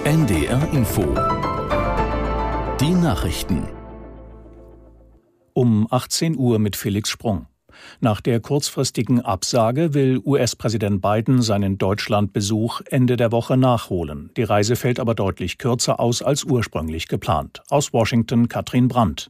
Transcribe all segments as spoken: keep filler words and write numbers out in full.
N D R Info. Die Nachrichten. Um achtzehn Uhr mit Felix Sprung. Nach der kurzfristigen Absage will U S-Präsident Biden seinen Deutschlandbesuch Ende der Woche nachholen. Die Reise fällt aber deutlich kürzer aus als ursprünglich geplant. Aus Washington Katrin Brandt.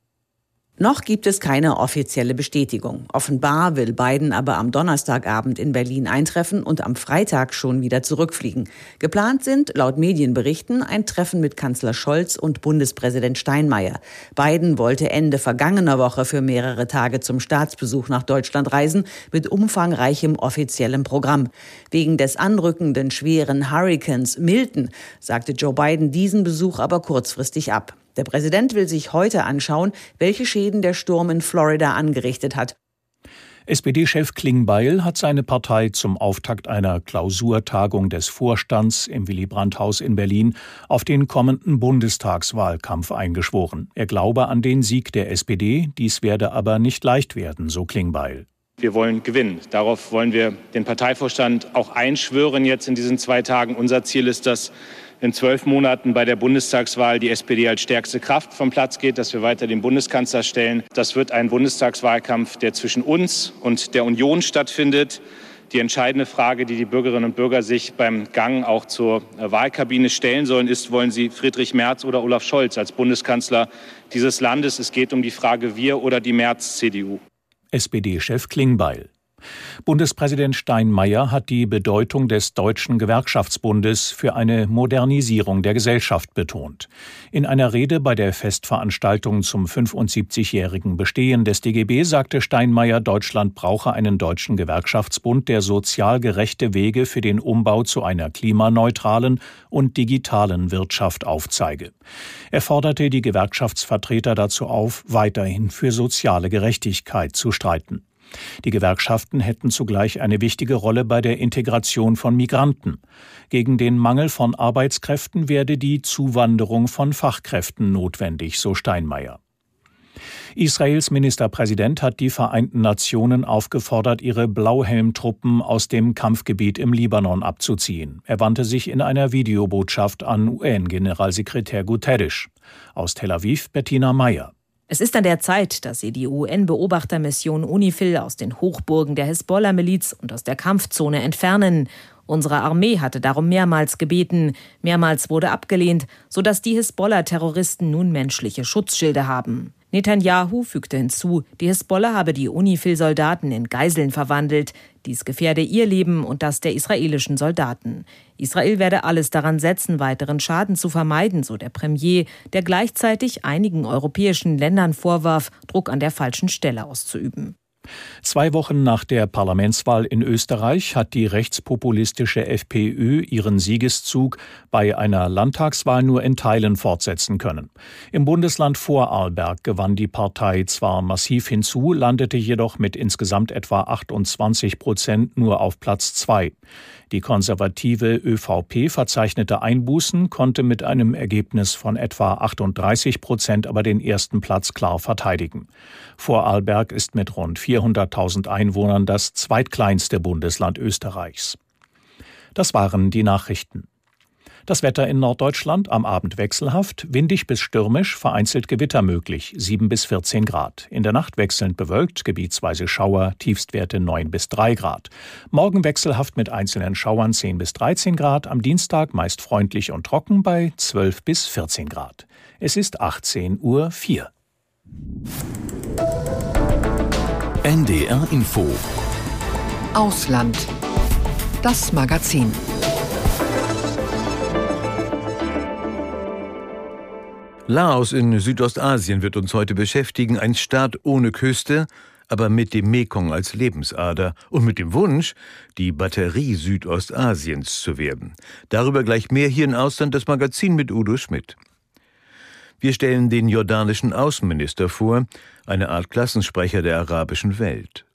Noch gibt es keine offizielle Bestätigung. Offenbar will Biden aber am Donnerstagabend in Berlin eintreffen und am Freitag schon wieder zurückfliegen. Geplant sind, laut Medienberichten, ein Treffen mit Kanzler Scholz und Bundespräsident Steinmeier. Biden wollte Ende vergangener Woche für mehrere Tage zum Staatsbesuch nach Deutschland reisen, mit umfangreichem offiziellem Programm. Wegen des anrückenden schweren Hurrikans Milton sagte Joe Biden diesen Besuch aber kurzfristig ab. Der Präsident will sich heute anschauen, welche Schäden der Sturm in Florida angerichtet hat. S P D-Chef Klingbeil hat seine Partei zum Auftakt einer Klausurtagung des Vorstands im Willy-Brandt-Haus in Berlin auf den kommenden Bundestagswahlkampf eingeschworen. Er glaube an den Sieg der S P D, dies werde aber nicht leicht werden, so Klingbeil. Wir wollen gewinnen. Darauf wollen wir den Parteivorstand auch einschwören jetzt in diesen zwei Tagen. Unser Ziel ist, dass in zwölf Monaten bei der Bundestagswahl die S P D als stärkste Kraft vom Platz geht, dass wir weiter den Bundeskanzler stellen. Das wird ein Bundestagswahlkampf, der zwischen uns und der Union stattfindet. Die entscheidende Frage, die die Bürgerinnen und Bürger sich beim Gang auch zur Wahlkabine stellen sollen, ist, wollen sie Friedrich Merz oder Olaf Scholz als Bundeskanzler dieses Landes? Es geht um die Frage, wir oder die Merz-C D U. S P D-Chef Klingbeil. Bundespräsident Steinmeier hat die Bedeutung des Deutschen Gewerkschaftsbundes für eine Modernisierung der Gesellschaft betont. In einer Rede bei der Festveranstaltung zum fünfundsiebzigjährigen Bestehen des D G B sagte Steinmeier, Deutschland brauche einen deutschen Gewerkschaftsbund, der sozial gerechte Wege für den Umbau zu einer klimaneutralen und digitalen Wirtschaft aufzeige. Er forderte die Gewerkschaftsvertreter dazu auf, weiterhin für soziale Gerechtigkeit zu streiten. Die Gewerkschaften hätten zugleich eine wichtige Rolle bei der Integration von Migranten. Gegen den Mangel von Arbeitskräften werde die Zuwanderung von Fachkräften notwendig, so Steinmeier. Israels Ministerpräsident hat die Vereinten Nationen aufgefordert, ihre Blauhelmtruppen aus dem Kampfgebiet im Libanon abzuziehen. Er wandte sich in einer Videobotschaft an U N-Generalsekretär Guterres. Aus Tel Aviv Bettina Meyer. Es ist an der Zeit, dass sie die U N-Beobachtermission UNIFIL aus den Hochburgen der Hisbollah-Miliz und aus der Kampfzone entfernen. Unsere Armee hatte darum mehrmals gebeten. Mehrmals wurde abgelehnt, sodass die Hisbollah-Terroristen nun menschliche Schutzschilde haben. Netanyahu fügte hinzu, die Hisbollah habe die UNIFIL-Soldaten in Geiseln verwandelt. Dies gefährde ihr Leben und das der israelischen Soldaten. Israel werde alles daran setzen, weiteren Schaden zu vermeiden, so der Premier, der gleichzeitig einigen europäischen Ländern vorwarf, Druck an der falschen Stelle auszuüben. Zwei Wochen nach der Parlamentswahl in Österreich hat die rechtspopulistische FPÖ ihren Siegeszug bei einer Landtagswahl nur in Teilen fortsetzen können. Im Bundesland Vorarlberg gewann die Partei zwar massiv hinzu, landete jedoch mit insgesamt etwa achtundzwanzig Prozent nur auf Platz zwei. Die konservative ÖVP verzeichnete Einbußen, konnte mit einem Ergebnis von etwa achtunddreißig Prozent aber den ersten Platz klar verteidigen. Vorarlberg ist mit rund vierhunderttausend Einwohnern das zweitkleinste Bundesland Österreichs. Das waren die Nachrichten. Das Wetter in Norddeutschland am Abend wechselhaft, windig bis stürmisch, vereinzelt Gewitter möglich, sieben bis vierzehn Grad. In der Nacht wechselnd bewölkt, gebietsweise Schauer, Tiefstwerte neun bis drei Grad. Morgen wechselhaft mit einzelnen Schauern zehn bis dreizehn Grad, am Dienstag meist freundlich und trocken bei zwölf bis vierzehn Grad. Es ist achtzehn Uhr vier. N D R Info. Ausland. Das Magazin. Laos in Südostasien wird uns heute beschäftigen, ein Staat ohne Küste, aber mit dem Mekong als Lebensader und mit dem Wunsch, die Batterie Südostasiens zu werden. Darüber gleich mehr hier in Ausland, das Magazin mit Udo Schmidt. Wir stellen den jordanischen Außenminister vor, eine Art Klassensprecher der arabischen Welt.